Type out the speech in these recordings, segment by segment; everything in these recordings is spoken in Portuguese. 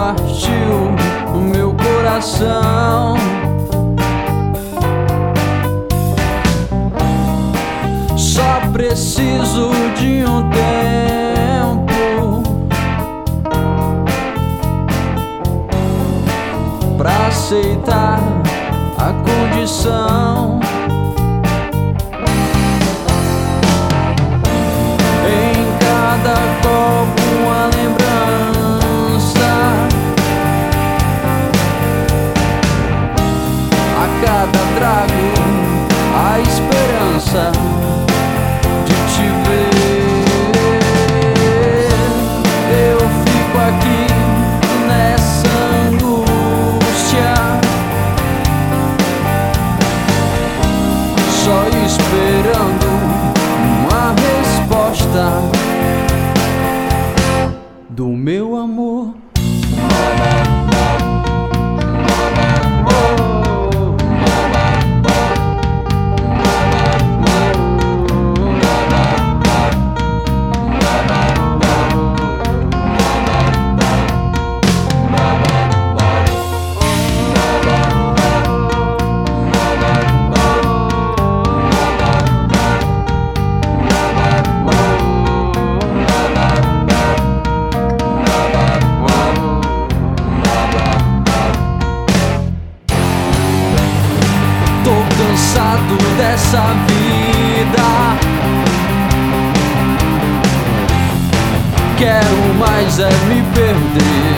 partiu o meu coração. Só preciso de um tempo pra aceitar a condição. Em cada copo uma lembrança, a cada trago a esperança de te ver. Eu fico aqui nessa angústia, só esperando uma resposta do meu amor. Tô cansado dessa vida, quero mais é me perder.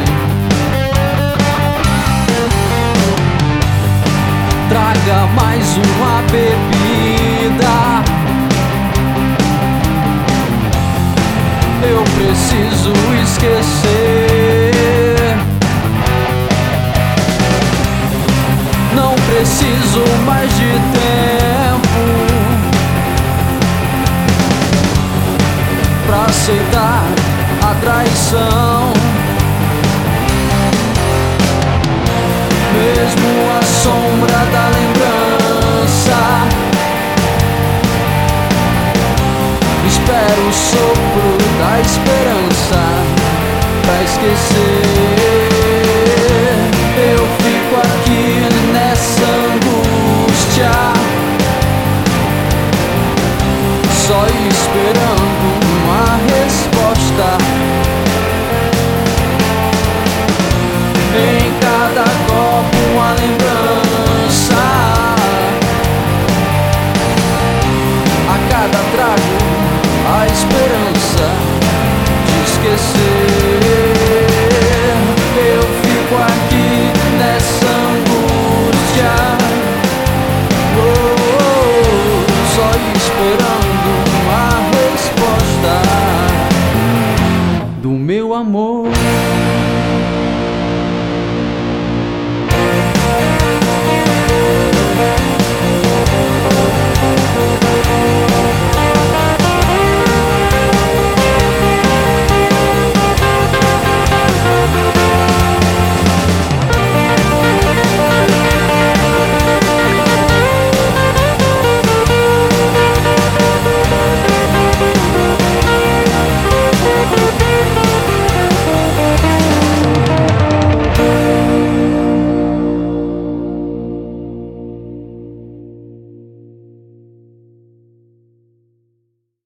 Traga mais uma bebida, eu preciso esquecer. Não preciso mais de tempo pra aceitar a traição. Mesmo a sombra da lembrança, espero o sopro da esperança pra esquecer. Eu fico aqui nessa angústia, só esperando uma resposta. Em cada copo uma lembrança, a cada trago a esperança de esquecer. Eu fico aqui nessa angústia, só esperando uma resposta do meu amor.